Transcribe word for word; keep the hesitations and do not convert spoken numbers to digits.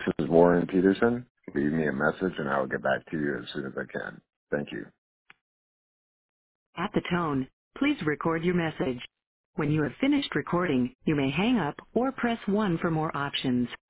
is Warren Peterson. Leave me a message and I will get back to you as soon as I can. Thank you. At the tone, please record your message. When you have finished recording, you may hang up or press one for more options.